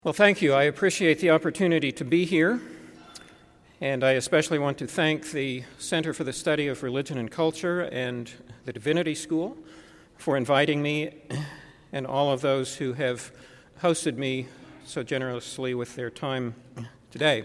Well, thank you. I appreciate the opportunity to be here, and I especially want to thank the Center for the Study of Religion and Culture and the Divinity School for inviting me, and all of those who have hosted me so generously with their time today.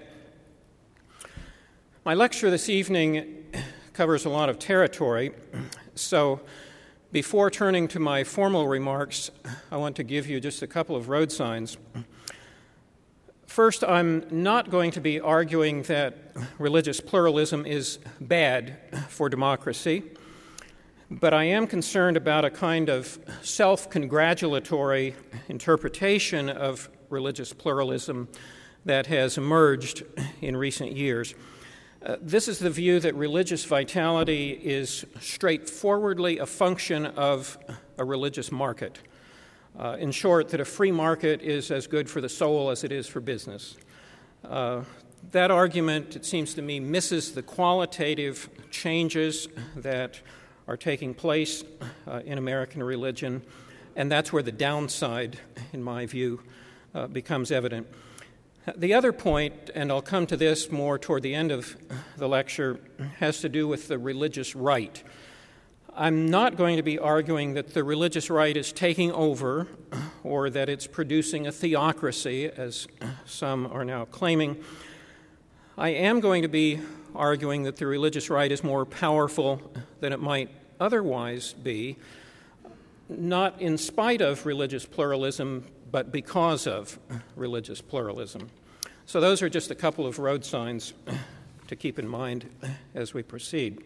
My lecture this evening covers a lot of territory, so before turning to my formal remarks, I want to give you just a couple of road signs. First, I'm not going to be arguing that religious pluralism is bad for democracy, but I am concerned about a kind of self-congratulatory interpretation of religious pluralism that has emerged in recent years. This is the view that religious vitality is straightforwardly a function of a religious market. In short, that a free market is as good for the soul as it is for business. That argument, it seems to me, misses the qualitative changes that are taking place in American religion, and that's where the downside, in my view, becomes evident. The other point, and I'll come to this more toward the end of the lecture, has to do with the religious right. I'm not going to be arguing that the religious right is taking over or that it's producing a theocracy, as some are now claiming. I am going to be arguing that the religious right is more powerful than it might otherwise be, not in spite of religious pluralism, but because of religious pluralism. So those are just a couple of road signs to keep in mind as we proceed.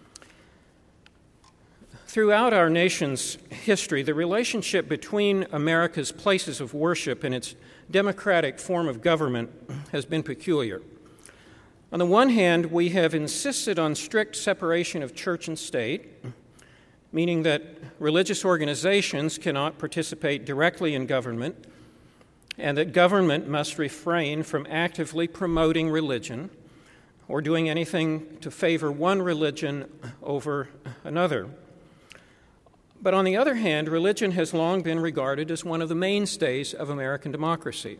Throughout our nation's history, the relationship between America's places of worship and its democratic form of government has been peculiar. On the one hand, we have insisted on strict separation of church and state, meaning that religious organizations cannot participate directly in government, and that government must refrain from actively promoting religion or doing anything to favor one religion over another. But on the other hand, religion has long been regarded as one of the mainstays of American democracy.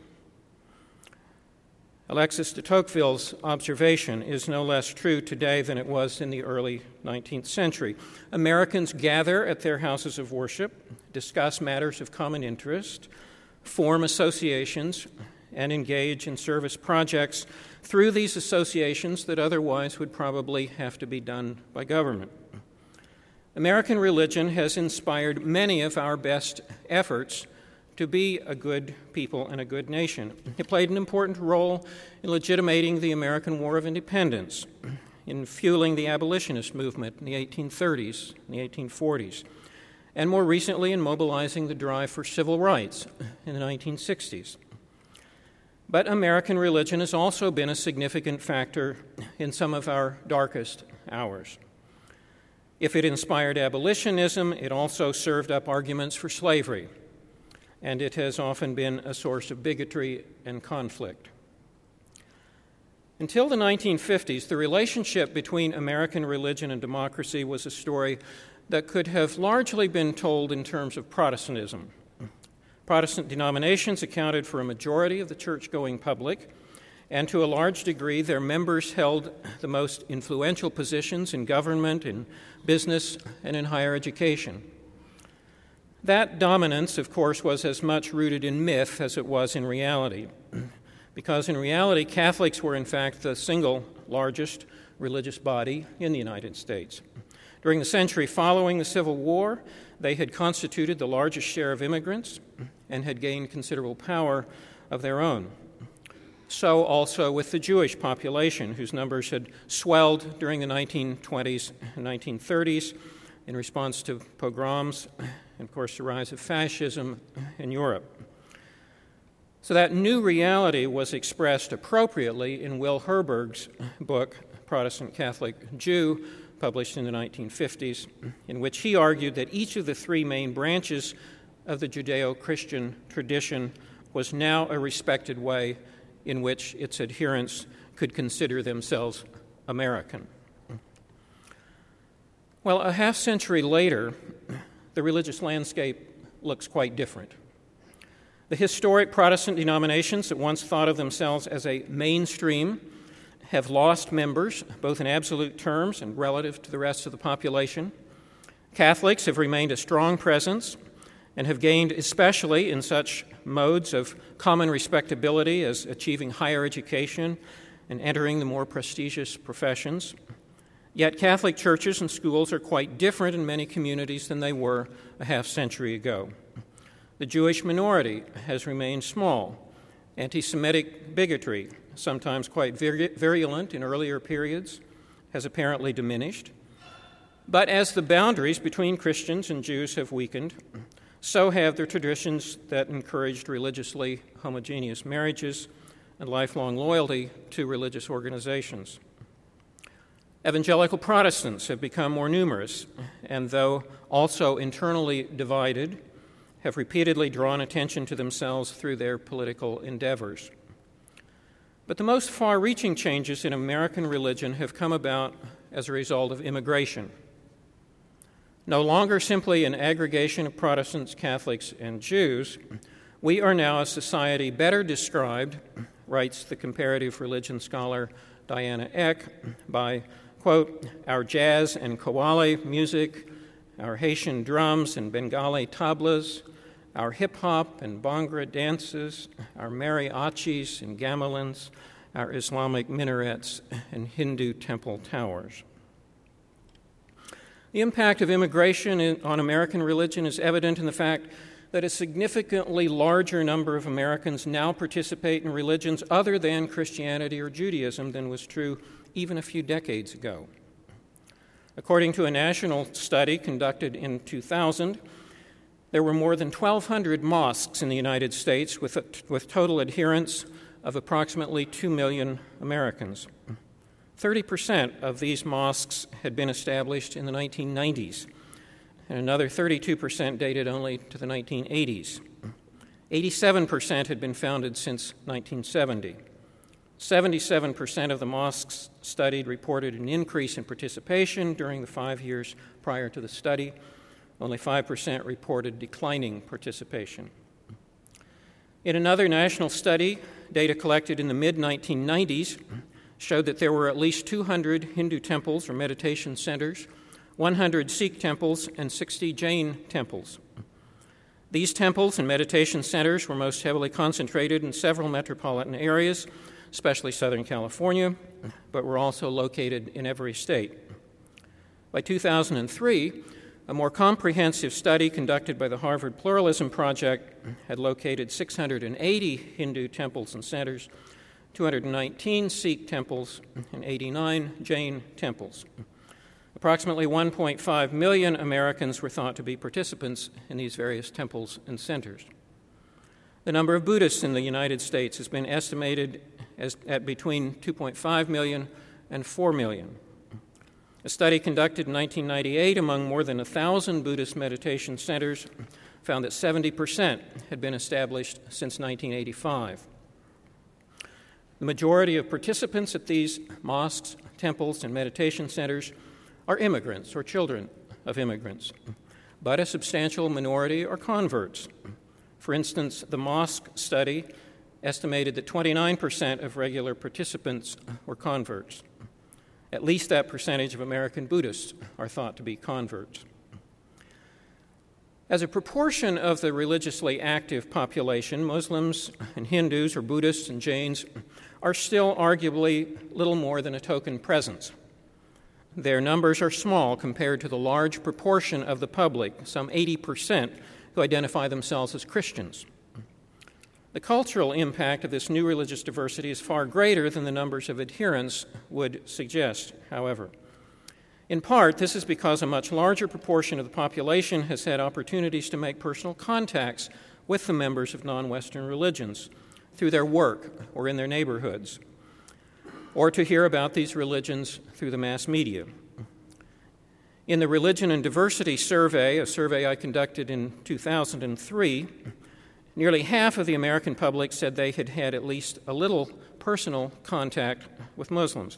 Alexis de Tocqueville's observation is no less true today than it was in the early 19th century. Americans gather at their houses of worship, discuss matters of common interest, form associations, and engage in service projects through these associations that otherwise would probably have to be done by government. American religion has inspired many of our best efforts to be a good people and a good nation. It played an important role in legitimating the American War of Independence, in fueling the abolitionist movement in the 1830s and the 1840s, and more recently in mobilizing the drive for civil rights in the 1960s. But American religion has also been a significant factor in some of our darkest hours. If it inspired abolitionism, it also served up arguments for slavery, and it has often been a source of bigotry and conflict. Until the 1950s, the relationship between American religion and democracy was a story that could have largely been told in terms of Protestantism. Protestant denominations accounted for a majority of the church-going public, and to a large degree, their members held the most influential positions in government, in business, and in higher education. That dominance, of course, was as much rooted in myth as it was in reality, because in reality, Catholics were in fact the single largest religious body in the United States. During the century following the Civil War, they had constituted the largest share of immigrants and had gained considerable power of their own. So also with the Jewish population, whose numbers had swelled during the 1920s and 1930s in response to pogroms and, of course, the rise of fascism in Europe. So that new reality was expressed appropriately in Will Herberg's book, Protestant Catholic Jew, published in the 1950s, in which he argued that each of the three main branches of the Judeo-Christian tradition was now a respected way in which its adherents could consider themselves American. Well, a half-century later, the religious landscape looks quite different. The historic Protestant denominations that once thought of themselves as a mainstream have lost members, both in absolute terms and relative to the rest of the population. Catholics have remained a strong presence and have gained, especially in such modes of common respectability as achieving higher education and entering the more prestigious professions. Yet Catholic churches and schools are quite different in many communities than they were a half century ago. The Jewish minority has remained small. Anti-Semitic bigotry, sometimes quite virulent in earlier periods, has apparently diminished. But as the boundaries between Christians and Jews have weakened, so have the traditions that encouraged religiously homogeneous marriages and lifelong loyalty to religious organizations. Evangelical Protestants have become more numerous, and though also internally divided, have repeatedly drawn attention to themselves through their political endeavors. But the most far-reaching changes in American religion have come about as a result of immigration. No longer simply an aggregation of Protestants, Catholics, and Jews, we are now a society better described, writes the comparative religion scholar Diana Eck, by, quote, our jazz and qawwali music, our Haitian drums and Bengali tablas, our hip-hop and bhangra dances, our mariachis and gamelans, our Islamic minarets and Hindu temple towers. The impact of immigration on American religion is evident in the fact that a significantly larger number of Americans now participate in religions other than Christianity or Judaism than was true even a few decades ago. According to a national study conducted in 2000, there were more than 1,200 mosques in the United States with total adherents of approximately 2 million Americans. 30% of these mosques had been established in the 1990s, and another 32% dated only to the 1980s. 87% had been founded since 1970. 77% of the mosques studied reported an increase in participation during the 5 years prior to the study. Only 5% reported declining participation. In another national study, data collected in the mid-1990s showed that there were at least 200 Hindu temples or meditation centers, 100 Sikh temples, and 60 Jain temples. These temples and meditation centers were most heavily concentrated in several metropolitan areas, especially Southern California, but were also located in every state. By 2003, a more comprehensive study conducted by the Harvard Pluralism Project had located 680 Hindu temples and centers, 219 Sikh temples, and 89 Jain temples. Approximately 1.5 million Americans were thought to be participants in these various temples and centers. The number of Buddhists in the United States has been estimated at between 2.5 million and 4 million. A study conducted in 1998 among more than 1,000 Buddhist meditation centers found that 70% had been established since 1985. The majority of participants at these mosques, temples, and meditation centers are immigrants or children of immigrants, but a substantial minority are converts. For instance, the mosque study estimated that 29% of regular participants were converts. At least that percentage of American Buddhists are thought to be converts. As a proportion of the religiously active population, Muslims and Hindus or Buddhists and Jains are still arguably little more than a token presence. Their numbers are small compared to the large proportion of the public, some 80%, who identify themselves as Christians. The cultural impact of this new religious diversity is far greater than the numbers of adherents would suggest, however. In part, this is because a much larger proportion of the population has had opportunities to make personal contacts with the members of non-Western religions through their work or in their neighborhoods, or to hear about these religions through the mass media. In the Religion and Diversity Survey, a survey I conducted in 2003, nearly half of the American public said they had had at least a little personal contact with Muslims.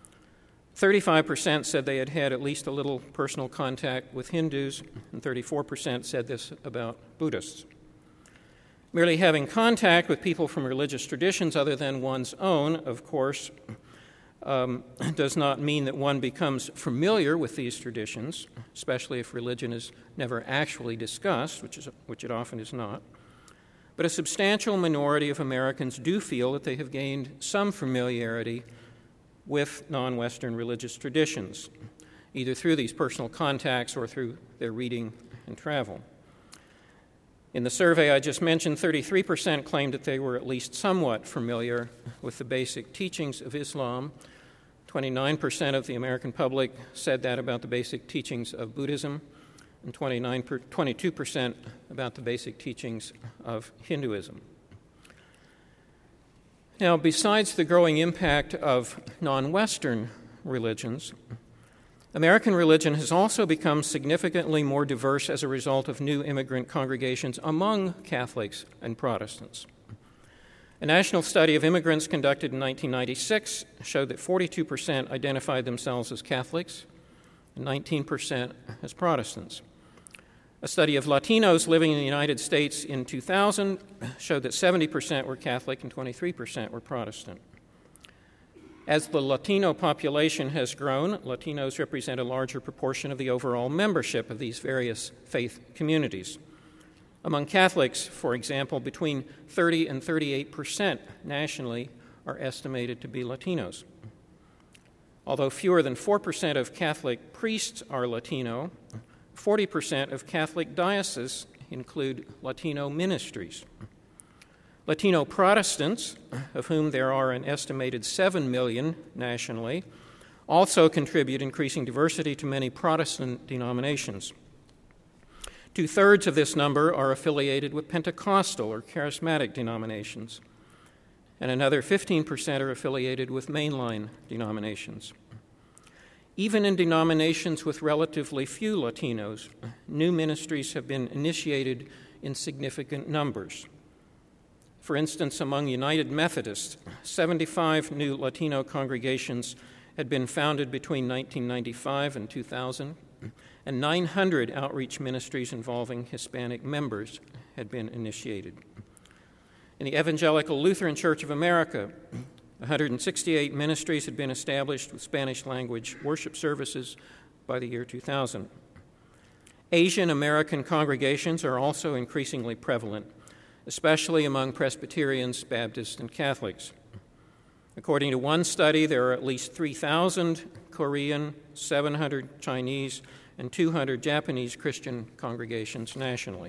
35% said they had had at least a little personal contact with Hindus, and 34% said this about Buddhists. Merely having contact with people from religious traditions other than one's own, of course, does not mean that one becomes familiar with these traditions, especially if religion is never actually discussed, which it often is not. But a substantial minority of Americans do feel that they have gained some familiarity with non-Western religious traditions, either through these personal contacts or through their reading and travel. In the survey I just mentioned, 33% claimed that they were at least somewhat familiar with the basic teachings of Islam. 29% of the American public said that about the basic teachings of Buddhism, and 22% about the basic teachings of Hinduism. Now, besides the growing impact of non-Western religions, American religion has also become significantly more diverse as a result of new immigrant congregations among Catholics and Protestants. A national study of immigrants conducted in 1996 showed that 42% identified themselves as Catholics and 19% as Protestants. A study of Latinos living in the United States in 2000 showed that 70% were Catholic and 23% were Protestant. As the Latino population has grown, Latinos represent a larger proportion of the overall membership of these various faith communities. Among Catholics, for example, between 30 and 38% nationally are estimated to be Latinos. Although fewer than 4% of Catholic priests are Latino, 40% of Catholic dioceses include Latino ministries. Latino Protestants, of whom there are an estimated 7 million nationally, also contribute increasing diversity to many Protestant denominations. 2/3 of this number are affiliated with Pentecostal or charismatic denominations, and another 15% are affiliated with mainline denominations. Even in denominations with relatively few Latinos, new ministries have been initiated in significant numbers. For instance, among United Methodists, 75 new Latino congregations had been founded between 1995 and 2000, and 900 outreach ministries involving Hispanic members had been initiated. In the Evangelical Lutheran Church of America, 168 ministries had been established with Spanish-language worship services by the year 2000. Asian American congregations are also increasingly prevalent, especially among Presbyterians, Baptists, and Catholics. According to one study, there are at least 3,000 Korean, 700 Chinese, and 200 Japanese Christian congregations nationally.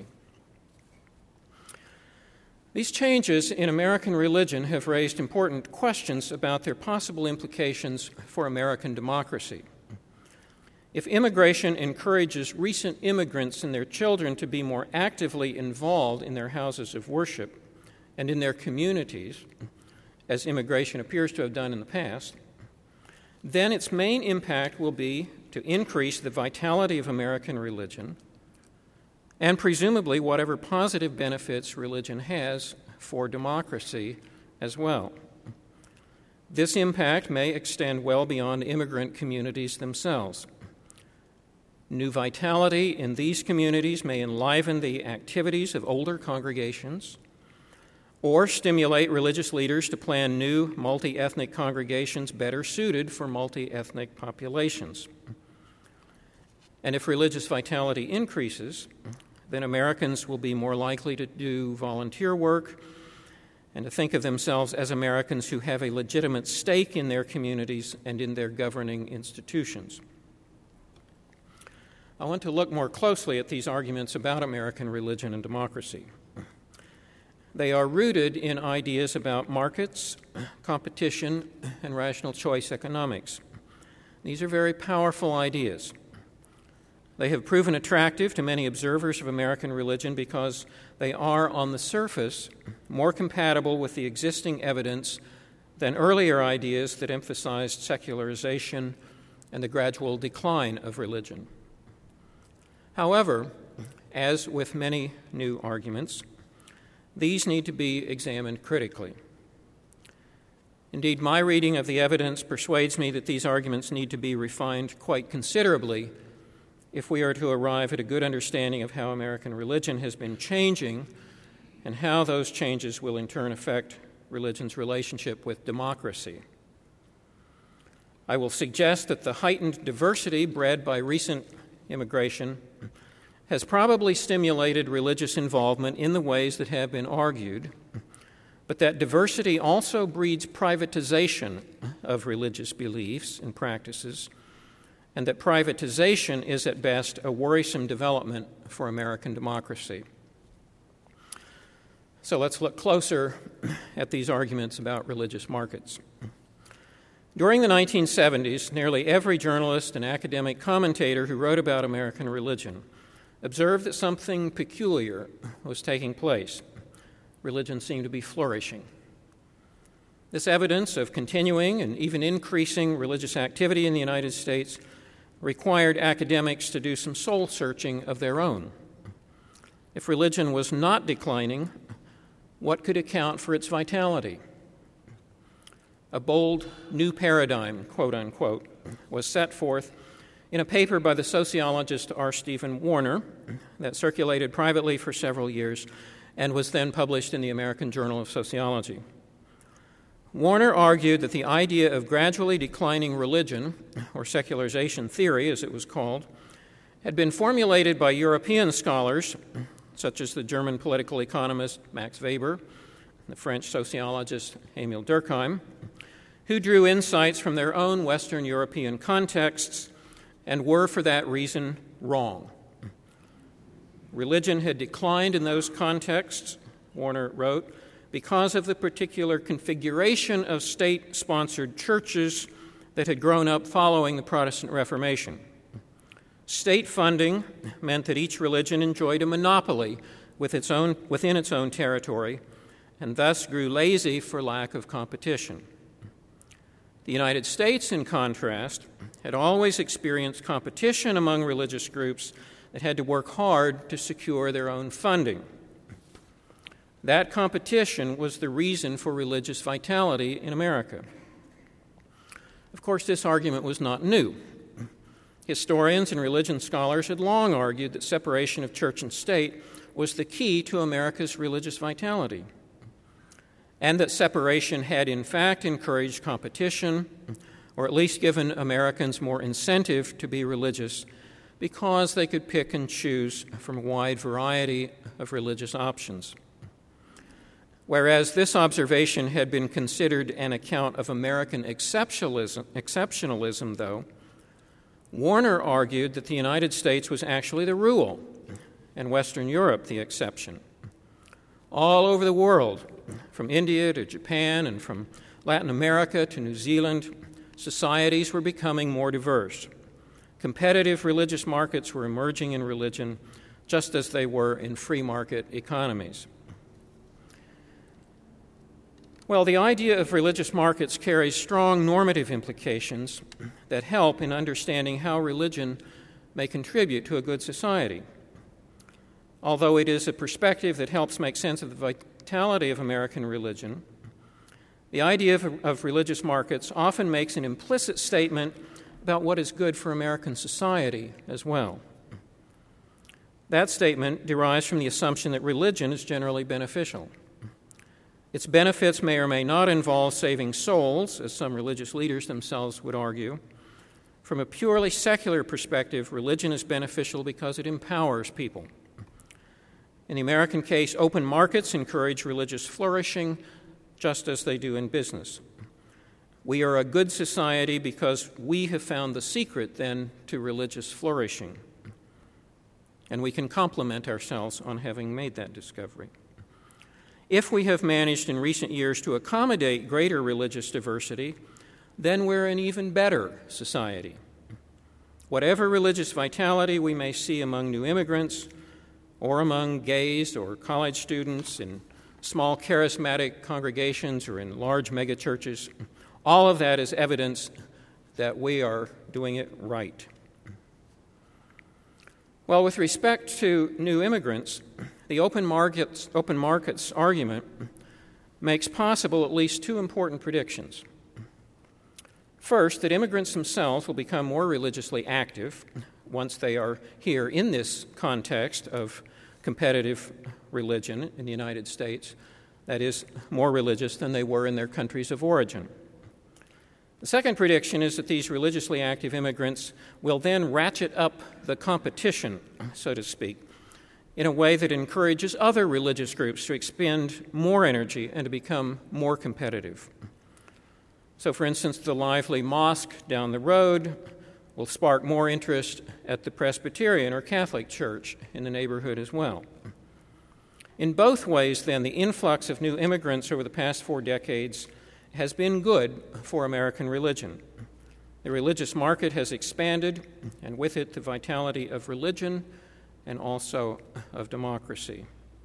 These changes in American religion have raised important questions about their possible implications for American democracy. If immigration encourages recent immigrants and their children to be more actively involved in their houses of worship and in their communities, as immigration appears to have done in the past, then its main impact will be to increase the vitality of American religion and presumably whatever positive benefits religion has for democracy as well. This impact may extend well beyond immigrant communities themselves. New vitality in these communities may enliven the activities of older congregations or stimulate religious leaders to plan new multi-ethnic congregations better suited for multi-ethnic populations. And if religious vitality increases, then Americans will be more likely to do volunteer work and to think of themselves as Americans who have a legitimate stake in their communities and in their governing institutions. I want to look more closely at these arguments about American religion and democracy. They are rooted in ideas about markets, competition, and rational choice economics. These are very powerful ideas. They have proven attractive to many observers of American religion because they are, on the surface, more compatible with the existing evidence than earlier ideas that emphasized secularization and the gradual decline of religion. However, as with many new arguments, these need to be examined critically. Indeed, my reading of the evidence persuades me that these arguments need to be refined quite considerably if we are to arrive at a good understanding of how American religion has been changing and how those changes will in turn affect religion's relationship with democracy. I will suggest that the heightened diversity bred by recent immigration has probably stimulated religious involvement in the ways that have been argued, but that diversity also breeds privatization of religious beliefs and practices, and that privatization is at best a worrisome development for American democracy. So let's look closer at these arguments about religious markets. During the 1970s, nearly every journalist and academic commentator who wrote about American religion observed that something peculiar was taking place. Religion seemed to be flourishing. This evidence of continuing and even increasing religious activity in the United States required academics to do some soul-searching of their own. If religion was not declining, what could account for its vitality? A bold new paradigm, quote unquote, was set forth in a paper by the sociologist R. Stephen Warner that circulated privately for several years and was then published in the American Journal of Sociology. Warner argued that the idea of gradually declining religion, or secularization theory as it was called, had been formulated by European scholars such as the German political economist Max Weber and the French sociologist Émile Durkheim, who drew insights from their own Western European contexts and were, for that reason, wrong. Religion had declined in those contexts, Warner wrote, because of the particular configuration of state-sponsored churches that had grown up following the Protestant Reformation. State funding meant that each religion enjoyed a monopoly within its own territory and thus grew lazy for lack of competition. The United States, in contrast, had always experienced competition among religious groups that had to work hard to secure their own funding. That competition was the reason for religious vitality in America. Of course, this argument was not new. Historians and religion scholars had long argued that separation of church and state was the key to America's religious vitality, and that separation had in fact encouraged competition, or at least given Americans more incentive to be religious because they could pick and choose from a wide variety of religious options. Whereas this observation had been considered an account of American exceptionalism, though, Warner argued that the United States was actually the rule and Western Europe the exception. All over the world, from India to Japan and from Latin America to New Zealand, societies were becoming more diverse. Competitive religious markets were emerging in religion just as they were in free market economies. Well, the idea of religious markets carries strong normative implications that help in understanding how religion may contribute to a good society. Although it is a perspective that helps make sense of the vitality of American religion, the idea of religious markets often makes an implicit statement about what is good for American society as well. That statement derives from the assumption that religion is generally beneficial. Its benefits may or may not involve saving souls, as some religious leaders themselves would argue. From a purely secular perspective, religion is beneficial because it empowers people. In the American case, open markets encourage religious flourishing, just as they do in business. We are a good society because we have found the secret, then, to religious flourishing. And we can compliment ourselves on having made that discovery. If we have managed in recent years to accommodate greater religious diversity, then we're an even better society. Whatever religious vitality we may see among new immigrants, or among gays or college students in small charismatic congregations or in large megachurches, all of that is evidence that we are doing it right. Well, with respect to new immigrants, the open markets argument makes possible at least two important predictions. First, that immigrants themselves will become more religiously active once they are here in this context of competitive religion in the United States, that is, more religious than they were in their countries of origin. The second prediction is that these religiously active immigrants will then ratchet up the competition, so to speak, in a way that encourages other religious groups to expend more energy and to become more competitive. So, for instance, the lively mosque down the road will spark more interest at the Presbyterian or Catholic church in the neighborhood as well. In both ways, then, the influx of new immigrants over the past 4 decades has been good for American religion. The religious market has expanded, and with it, the vitality of religion and also of democracy.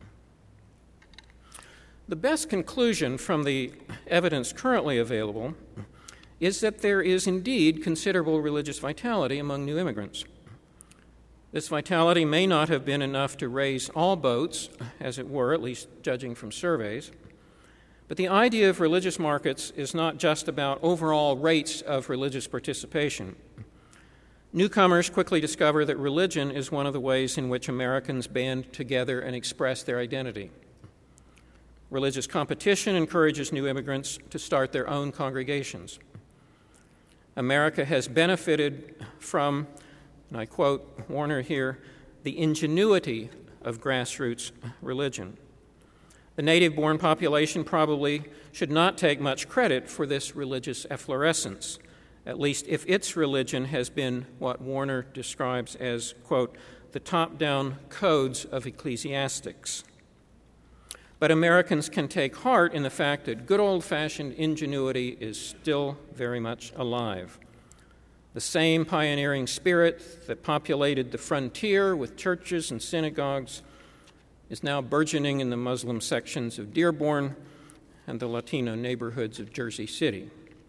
The best conclusion from the evidence currently available is that there is indeed considerable religious vitality among new immigrants. This vitality may not have been enough to raise all boats, as it were, at least judging from surveys, but the idea of religious markets is not just about overall rates of religious participation. Newcomers quickly discover that religion is one of the ways in which Americans band together and express their identity. Religious competition encourages new immigrants to start their own congregations. America has benefited from, and I quote Warner here, the ingenuity of grassroots religion. The native-born population probably should not take much credit for this religious efflorescence, at least if its religion has been what Warner describes as, quote, the top-down codes of ecclesiastics. But Americans can take heart in the fact that good old-fashioned ingenuity is still very much alive. The same pioneering spirit that populated the frontier with churches and synagogues is now burgeoning in the Muslim sections of Dearborn and the Latino neighborhoods of Jersey City.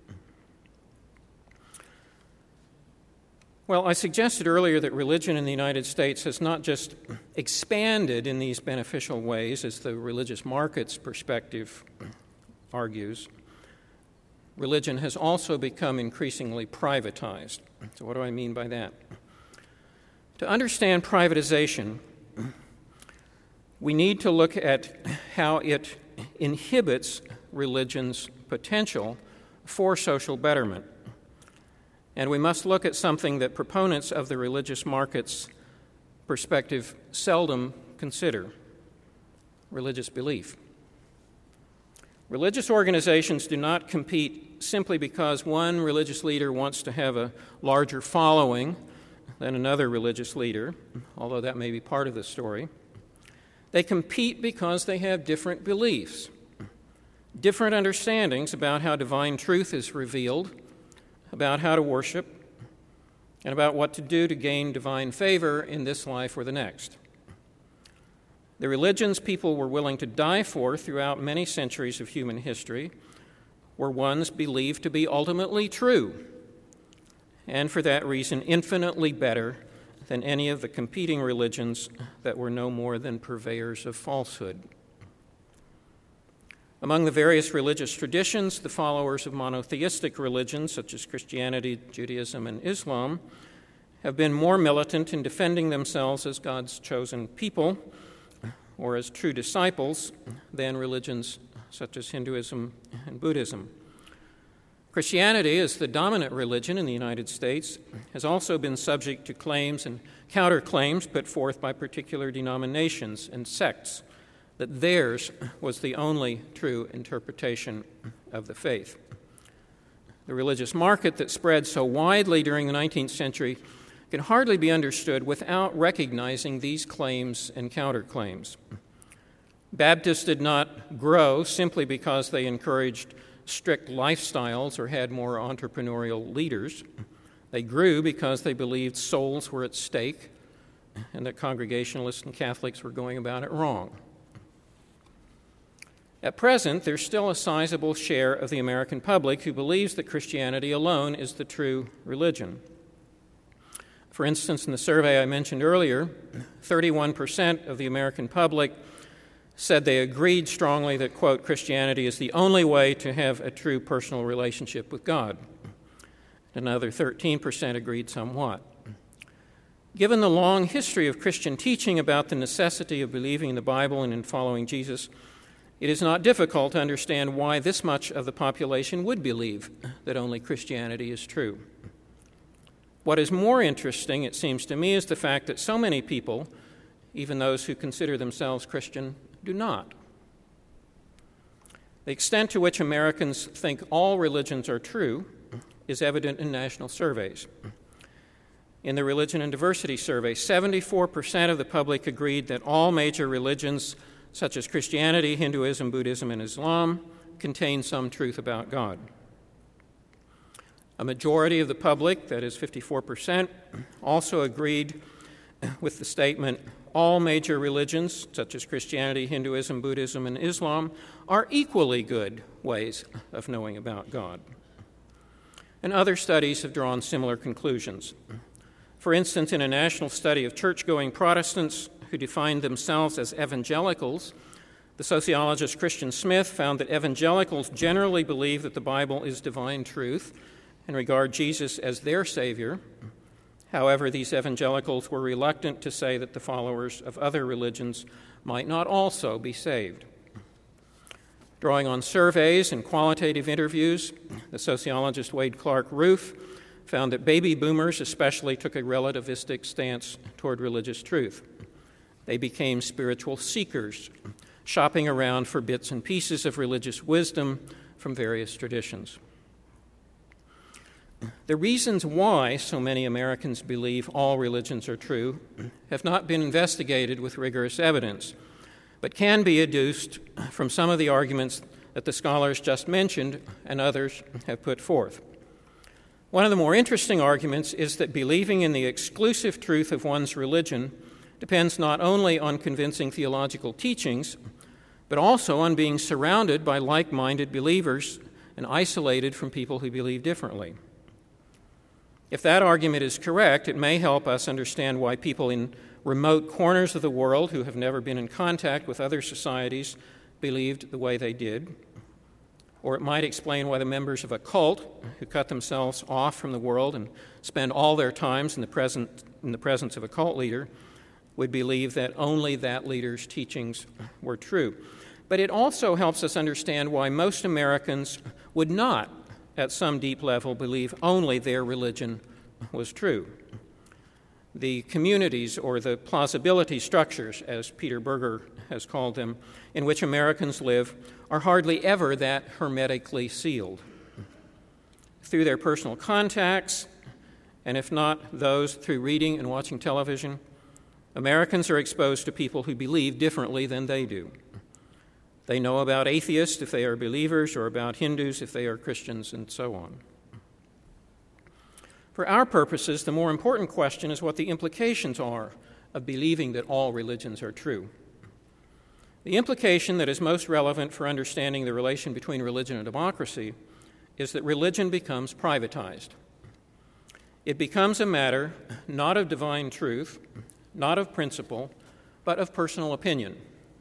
Well, I suggested earlier that religion in the United States has not just expanded in these beneficial ways, as the religious markets perspective argues. Religion has also become increasingly privatized. So what do I mean by that? To understand privatization, we need to look at how it inhibits religion's potential for social betterment. And we must look at something that proponents of the religious markets perspective seldom consider: religious belief. Religious organizations do not compete simply because one religious leader wants to have a larger following than another religious leader, although that may be part of the story. They compete because they have different beliefs, different understandings about how divine truth is revealed, about how to worship, and about what to do to gain divine favor in this life or the next. The religions people were willing to die for throughout many centuries of human history were ones believed to be ultimately true, and for that reason infinitely better than any of the competing religions that were no more than purveyors of falsehood. Among the various religious traditions, the followers of monotheistic religions, such as Christianity, Judaism, and Islam, have been more militant in defending themselves as God's chosen people or as true disciples than religions such as Hinduism and Buddhism. Christianity, as the dominant religion in the United States, has also been subject to claims and counterclaims put forth by particular denominations and sects that theirs was the only true interpretation of the faith. The religious market that spread so widely during the 19th century can hardly be understood without recognizing these claims and counterclaims. Baptists did not grow simply because they encouraged strict lifestyles or had more entrepreneurial leaders. They grew because they believed souls were at stake and that Congregationalists and Catholics were going about it wrong. At present, there's still a sizable share of the American public who believes that Christianity alone is the true religion. For instance, in the survey I mentioned earlier, 31% of the American public said they agreed strongly that, quote, Christianity is the only way to have a true personal relationship with God. Another 13% agreed somewhat. Given the long history of Christian teaching about the necessity of believing in the Bible and in following Jesus, it is not difficult to understand why this much of the population would believe that only Christianity is true. What is more interesting, it seems to me, is the fact that so many people, even those who consider themselves Christian, do not. The extent to which Americans think all religions are true is evident in national surveys. In the Religion and Diversity Survey, 74% of the public agreed that all major religions, such as Christianity, Hinduism, Buddhism, and Islam, contain some truth about God. A majority of the public, that is 54%, also agreed with the statement, all major religions, such as Christianity, Hinduism, Buddhism, and Islam, are equally good ways of knowing about God. And other studies have drawn similar conclusions. For instance, in a national study of church-going Protestants who defined themselves as evangelicals, the sociologist Christian Smith found that evangelicals generally believe that the Bible is divine truth and regard Jesus as their Savior. However, these evangelicals were reluctant to say that the followers of other religions might not also be saved. Drawing on surveys and qualitative interviews, the sociologist Wade Clark Roof found that baby boomers especially took a relativistic stance toward religious truth. They became spiritual seekers, shopping around for bits and pieces of religious wisdom from various traditions. The reasons why so many Americans believe all religions are true have not been investigated with rigorous evidence, but can be adduced from some of the arguments that the scholars just mentioned and others have put forth. One of the more interesting arguments is that believing in the exclusive truth of one's religion depends not only on convincing theological teachings, but also on being surrounded by like-minded believers and isolated from people who believe differently. If that argument is correct, it may help us understand why people in remote corners of the world who have never been in contact with other societies believed the way they did. Or it might explain why the members of a cult who cut themselves off from the world and spend all their times in the presence of a cult leader would believe that only that leader's teachings were true. But it also helps us understand why most Americans would not, at some deep level, believe only their religion was true. The communities, or the plausibility structures, as Peter Berger has called them, in which Americans live, are hardly ever that hermetically sealed. Through their personal contacts, and if not those through reading and watching television, Americans are exposed to people who believe differently than they do. They know about atheists if they are believers, or about Hindus if they are Christians, and so on. For our purposes, the more important question is what the implications are of believing that all religions are true. The implication that is most relevant for understanding the relation between religion and democracy is that religion becomes privatized. It becomes a matter not of divine truth, not of principle, but of personal opinion.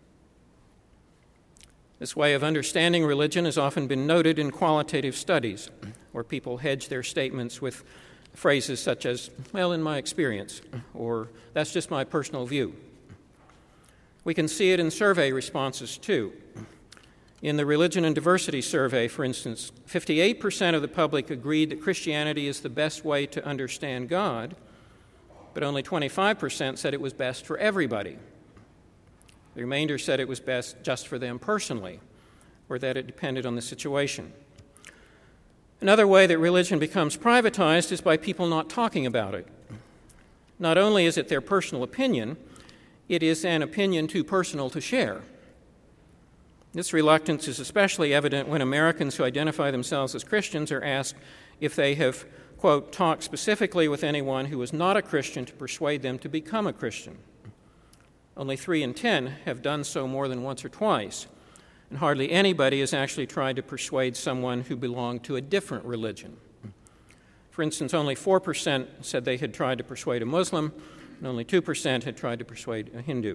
This way of understanding religion has often been noted in qualitative studies, where people hedge their statements with phrases such as, well, in my experience, or that's just my personal view. We can see it in survey responses, too. In the Religion and Diversity Survey, for instance, 58% of the public agreed that Christianity is the best way to understand God, but only 25% said it was best for everybody. The remainder said it was best just for them personally, or that it depended on the situation. Another way that religion becomes privatized is by people not talking about it. Not only is it their personal opinion, it is an opinion too personal to share. This reluctance is especially evident when Americans who identify themselves as Christians are asked if they have, quote, talked specifically with anyone who is not a Christian to persuade them to become a Christian. Only 3 in 10 have done so more than once or twice, and hardly anybody has actually tried to persuade someone who belonged to a different religion. For instance, only 4% said they had tried to persuade a Muslim, and only 2% had tried to persuade a Hindu.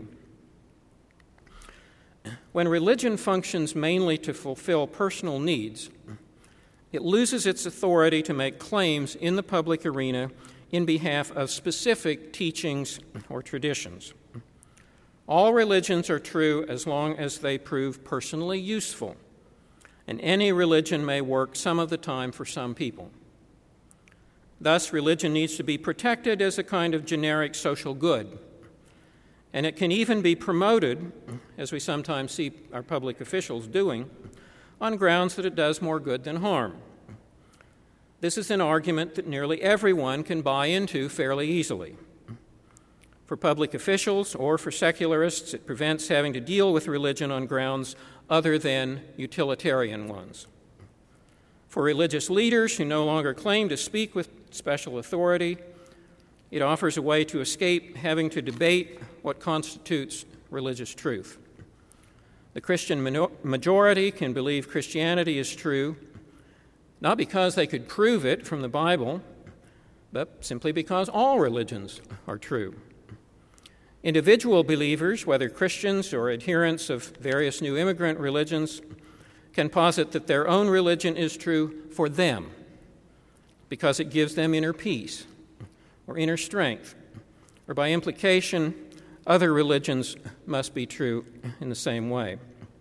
When religion functions mainly to fulfill personal needs, it loses its authority to make claims in the public arena in behalf of specific teachings or traditions. All religions are true as long as they prove personally useful, and any religion may work some of the time for some people. Thus, religion needs to be protected as a kind of generic social good, and it can even be promoted, as we sometimes see our public officials doing, on grounds that it does more good than harm. This is an argument that nearly everyone can buy into fairly easily. For public officials or for secularists, it prevents having to deal with religion on grounds other than utilitarian ones. For religious leaders who no longer claim to speak with special authority, it offers a way to escape having to debate what constitutes religious truth. The Christian majority can believe Christianity is true, not because they could prove it from the Bible, but simply because all religions are true. Individual believers, whether Christians or adherents of various new immigrant religions, can posit that their own religion is true for them because it gives them inner peace or inner strength, or by implication, other religions must be true in the same way.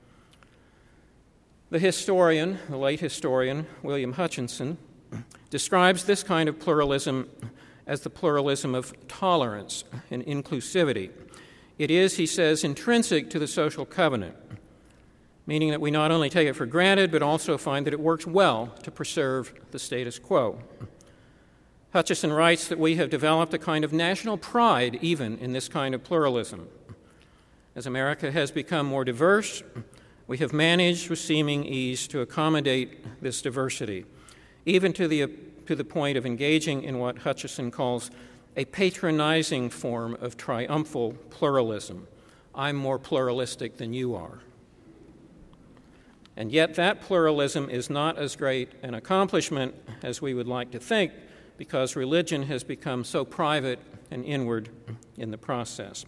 The late historian, William Hutchinson, describes this kind of pluralism as the pluralism of tolerance and inclusivity. It is, he says, intrinsic to the social covenant, meaning that we not only take it for granted, but also find that it works well to preserve the status quo. Hutchison writes that we have developed a kind of national pride even in this kind of pluralism. As America has become more diverse, we have managed with seeming ease to accommodate this diversity, even to the point of engaging in what Hutchison calls a patronizing form of triumphal pluralism. I'm more pluralistic than you are. And yet that pluralism is not as great an accomplishment as we would like to think, because religion has become so private and inward in the process.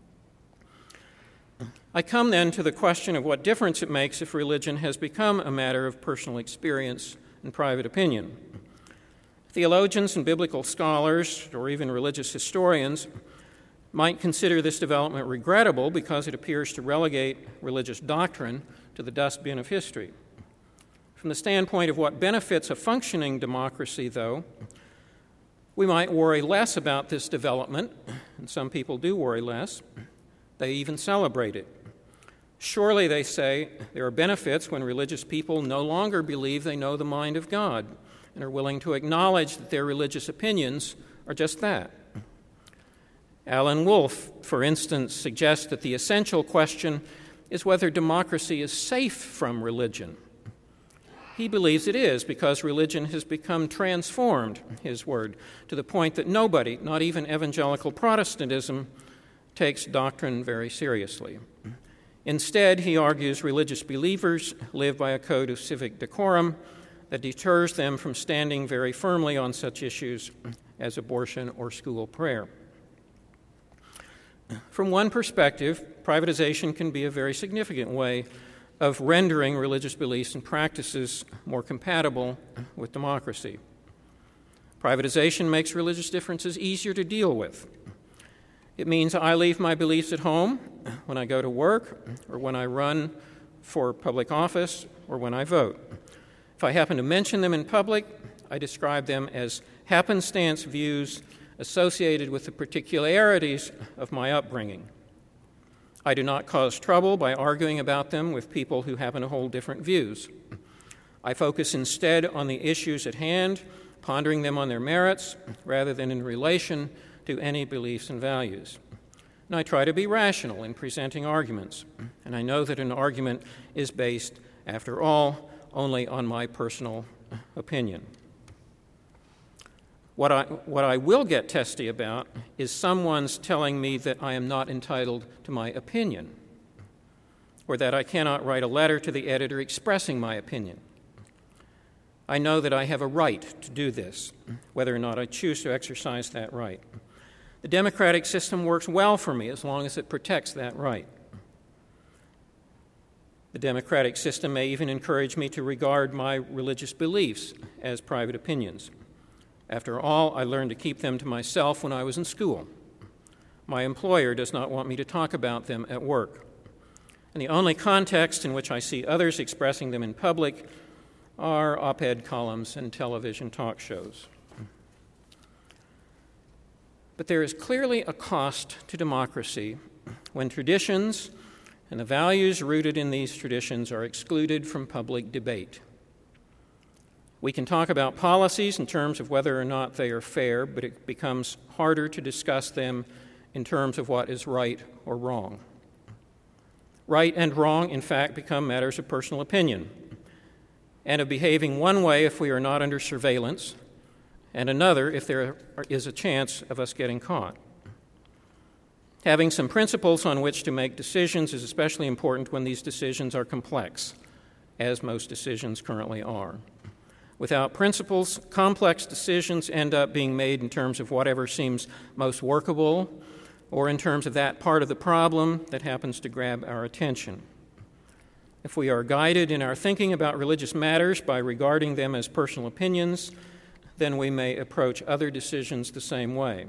I come then to the question of what difference it makes if religion has become a matter of personal experience and private opinion. Theologians and biblical scholars, or even religious historians, might consider this development regrettable because it appears to relegate religious doctrine to the dustbin of history. From the standpoint of what benefits a functioning democracy, though, we might worry less about this development, and some people do worry less. They even celebrate it. Surely, they say, there are benefits when religious people no longer believe they know the mind of God and are willing to acknowledge that their religious opinions are just that. Alan Wolfe, for instance, suggests that the essential question is whether democracy is safe from religion. He believes it is because religion has become transformed, his word, to the point that nobody, not even evangelical Protestantism, takes doctrine very seriously. Instead, he argues religious believers live by a code of civic decorum that deters them from standing very firmly on such issues as abortion or school prayer. From one perspective, privatization can be a very significant way of rendering religious beliefs and practices more compatible with democracy. Privatization makes religious differences easier to deal with. It means I leave my beliefs at home when I go to work, or when I run for public office, or when I vote. If I happen to mention them in public, I describe them as happenstance views associated with the particularities of my upbringing. I do not cause trouble by arguing about them with people who happen to hold different views. I focus instead on the issues at hand, pondering them on their merits, rather than in relation to any beliefs and values. And I try to be rational in presenting arguments, and I know that an argument is based, after all, only on my personal opinion. What I will get testy about is someone's telling me that I am not entitled to my opinion, or that I cannot write a letter to the editor expressing my opinion. I know that I have a right to do this, whether or not I choose to exercise that right. The democratic system works well for me as long as it protects that right. The democratic system may even encourage me to regard my religious beliefs as private opinions. After all, I learned to keep them to myself when I was in school. My employer does not want me to talk about them at work. And the only context in which I see others expressing them in public are op-ed columns and television talk shows. But there is clearly a cost to democracy when traditions and the values rooted in these traditions are excluded from public debate. We can talk about policies in terms of whether or not they are fair, but it becomes harder to discuss them in terms of what is right or wrong. Right and wrong, in fact, become matters of personal opinion, and of behaving one way if we are not under surveillance, and another if there is a chance of us getting caught. Having some principles on which to make decisions is especially important when these decisions are complex, as most decisions currently are. Without principles, complex decisions end up being made in terms of whatever seems most workable or in terms of that part of the problem that happens to grab our attention. If we are guided in our thinking about religious matters by regarding them as personal opinions, then we may approach other decisions the same way.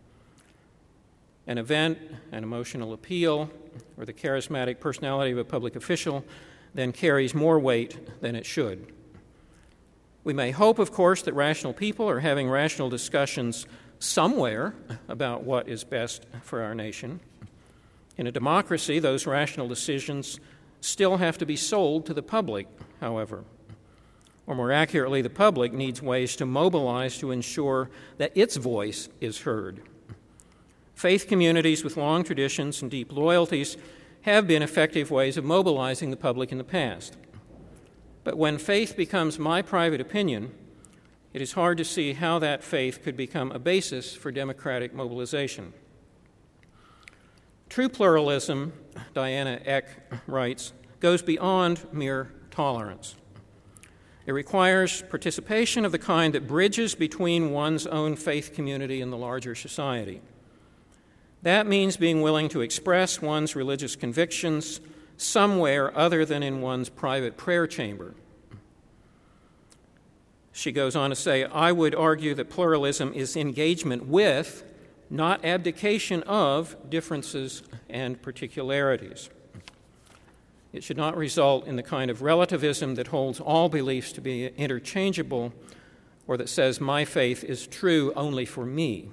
An event, an emotional appeal, or the charismatic personality of a public official then carries more weight than it should. We may hope, of course, that rational people are having rational discussions somewhere about what is best for our nation. In a democracy, those rational decisions still have to be sold to the public, however. Or more accurately, the public needs ways to mobilize to ensure that its voice is heard. Faith communities with long traditions and deep loyalties have been effective ways of mobilizing the public in the past. But when faith becomes my private opinion, it is hard to see how that faith could become a basis for democratic mobilization. True pluralism, Diana Eck writes, goes beyond mere tolerance. It requires participation of the kind that bridges between one's own faith community and the larger society. That means being willing to express one's religious convictions somewhere other than in one's private prayer chamber. She goes on to say, I would argue that pluralism is engagement with, not abdication of, differences and particularities. It should not result in the kind of relativism that holds all beliefs to be interchangeable or that says my faith is true only for me.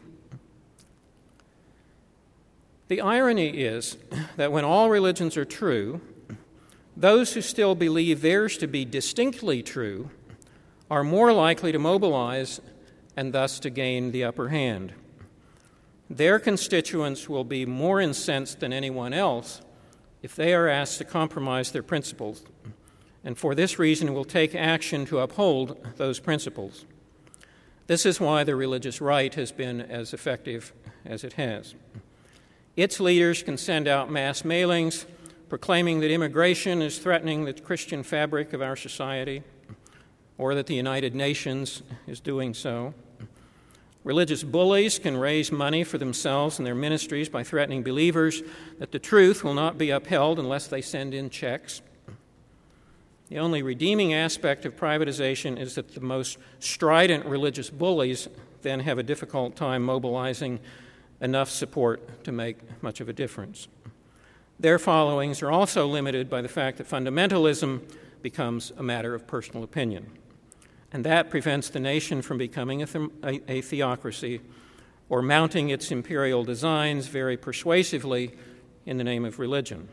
The irony is that when all religions are true, those who still believe theirs to be distinctly true are more likely to mobilize and thus to gain the upper hand. Their constituents will be more incensed than anyone else if they are asked to compromise their principles, and for this reason will take action to uphold those principles. This is why the religious right has been as effective as it has. Its leaders can send out mass mailings proclaiming that immigration is threatening the Christian fabric of our society, or that the United Nations is doing so. Religious bullies can raise money for themselves and their ministries by threatening believers that the truth will not be upheld unless they send in checks. The only redeeming aspect of privatization is that the most strident religious bullies then have a difficult time mobilizing enough support to make much of a difference. Their followings are also limited by the fact that fundamentalism becomes a matter of personal opinion, and that prevents the nation from becoming a theocracy or mounting its imperial designs very persuasively in the name of religion.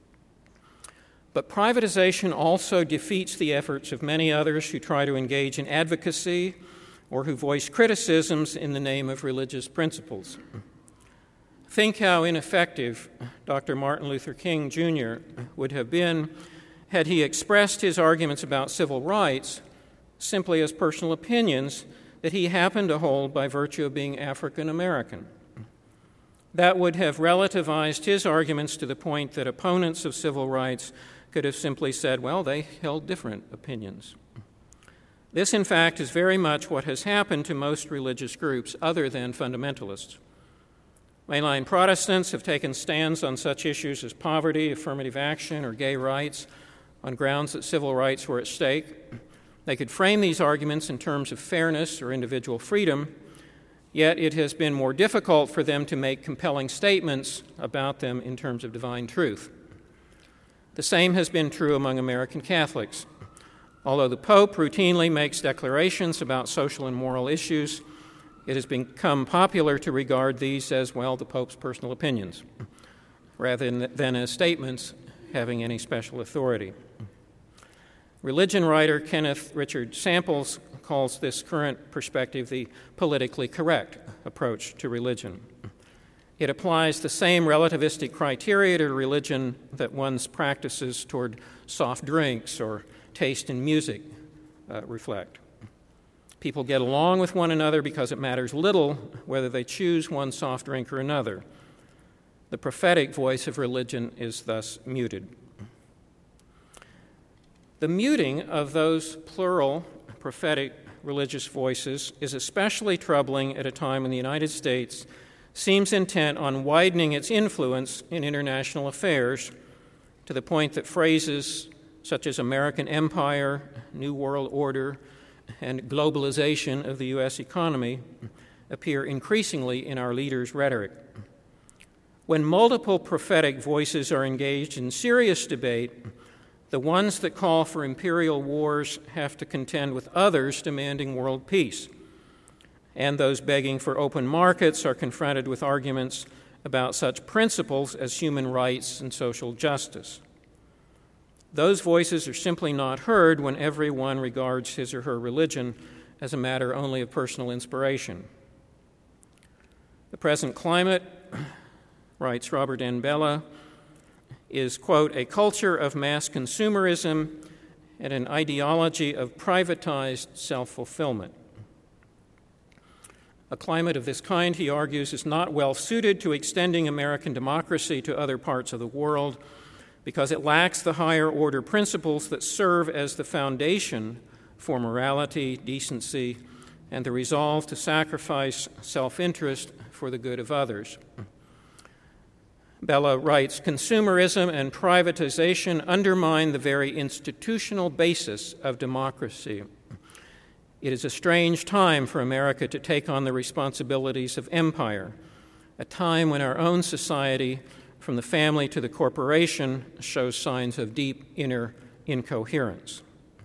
But privatization also defeats the efforts of many others who try to engage in advocacy or who voice criticisms in the name of religious principles. Think how ineffective Dr. Martin Luther King Jr. would have been had he expressed his arguments about civil rights simply as personal opinions that he happened to hold by virtue of being African American. That would have relativized his arguments to the point that opponents of civil rights could have simply said, well, they held different opinions. This, in fact, is very much what has happened to most religious groups other than fundamentalists. Mainline Protestants have taken stands on such issues as poverty, affirmative action, or gay rights on grounds that civil rights were at stake, They could frame these arguments in terms of fairness or individual freedom, yet it has been more difficult for them to make compelling statements about them in terms of divine truth. The same has been true among American Catholics. Although the Pope routinely makes declarations about social and moral issues, it has become popular to regard these as, well, the Pope's personal opinions, rather than as statements having any special authority. Religion writer Kenneth Richard Samples calls this current perspective the politically correct approach to religion. It applies the same relativistic criteria to religion that one's practices toward soft drinks or taste in music reflect. People get along with one another because it matters little whether they choose one soft drink or another. The prophetic voice of religion is thus muted. The muting of those plural prophetic religious voices is especially troubling at a time when the United States seems intent on widening its influence in international affairs to the point that phrases such as American empire, New World Order, and globalization of the U.S. economy appear increasingly in our leaders' rhetoric. When multiple prophetic voices are engaged in serious debate, the ones that call for imperial wars have to contend with others demanding world peace, and those begging for open markets are confronted with arguments about such principles as human rights and social justice. Those voices are simply not heard when everyone regards his or her religion as a matter only of personal inspiration. The present climate, writes Robert N. Bellah, is, quote, a culture of mass consumerism and an ideology of privatized self-fulfillment. A climate of this kind, he argues, is not well suited to extending American democracy to other parts of the world because it lacks the higher order principles that serve as the foundation for morality, decency, and the resolve to sacrifice self-interest for the good of others. Bellah writes, consumerism and privatization undermine the very institutional basis of democracy. It is a strange time for America to take on the responsibilities of empire, a time when our own society, from the family to the corporation, shows signs of deep inner incoherence.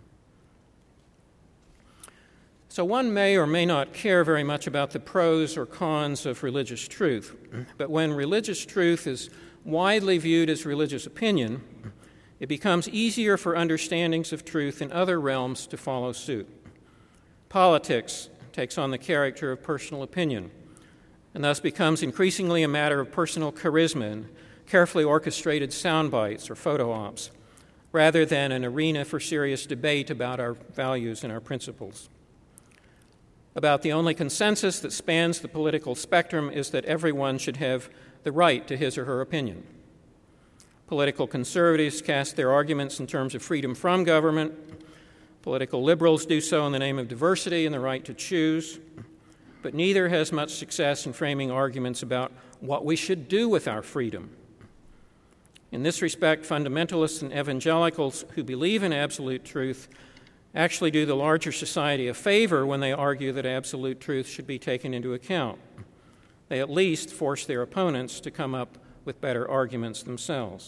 So one may or may not care very much about the pros or cons of religious truth, but when religious truth is widely viewed as religious opinion, it becomes easier for understandings of truth in other realms to follow suit. Politics takes on the character of personal opinion, and thus becomes increasingly a matter of personal charisma and carefully orchestrated sound bites or photo ops, rather than an arena for serious debate about our values and our principles. About the only consensus that spans the political spectrum is that everyone should have the right to his or her opinion. Political conservatives cast their arguments in terms of freedom from government. Political liberals do so in the name of diversity and the right to choose. But neither has much success in framing arguments about what we should do with our freedom. In this respect, fundamentalists and evangelicals who believe in absolute truth actually do the larger society a favor when they argue that absolute truth should be taken into account. They at least force their opponents to come up with better arguments themselves.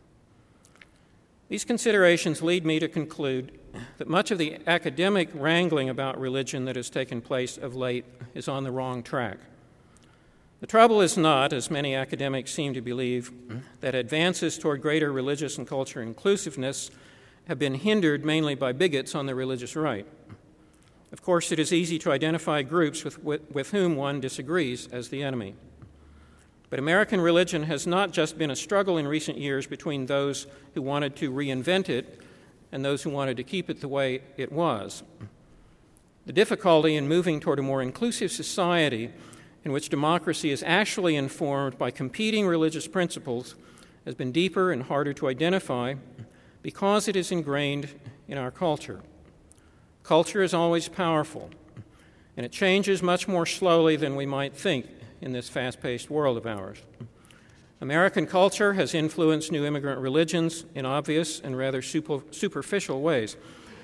These considerations lead me to conclude that much of the academic wrangling about religion that has taken place of late is on the wrong track. The trouble is not, as many academics seem to believe, that advances toward greater religious and cultural inclusiveness have been hindered mainly by bigots on the religious right. Of course, it is easy to identify groups with whom one disagrees as the enemy. But American religion has not just been a struggle in recent years between those who wanted to reinvent it and those who wanted to keep it the way it was. The difficulty in moving toward a more inclusive society in which democracy is actually informed by competing religious principles has been deeper and harder to identify because it is ingrained in our culture. Culture is always powerful, and it changes much more slowly than we might think in this fast-paced world of ours. American culture has influenced new immigrant religions in obvious and rather superficial ways.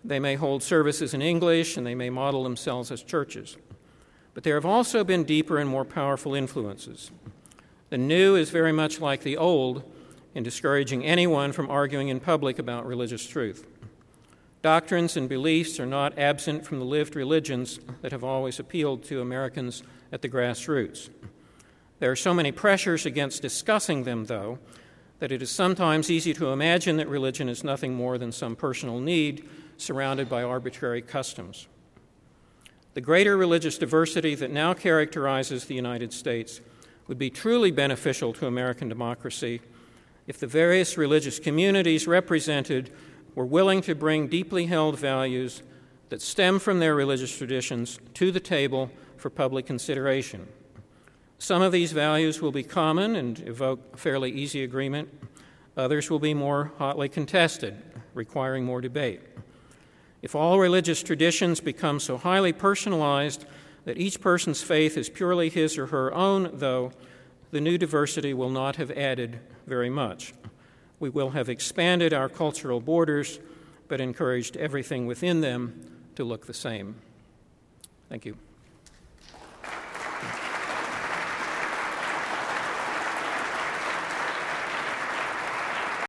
They may hold services in English, and they may model themselves as churches. But there have also been deeper and more powerful influences. The new is very much like the old in discouraging anyone from arguing in public about religious truth. Doctrines and beliefs are not absent from the lived religions that have always appealed to Americans at the grassroots. There are so many pressures against discussing them, though, that it is sometimes easy to imagine that religion is nothing more than some personal need surrounded by arbitrary customs. The greater religious diversity that now characterizes the United States would be truly beneficial to American democracy if the various religious communities represented were willing to bring deeply held values that stem from their religious traditions to the table for public consideration. Some of these values will be common and evoke fairly easy agreement. Others will be more hotly contested, requiring more debate. If all religious traditions become so highly personalized that each person's faith is purely his or her own, though, the new diversity will not have added very much. We will have expanded our cultural borders, but encouraged everything within them to look the same. Thank you.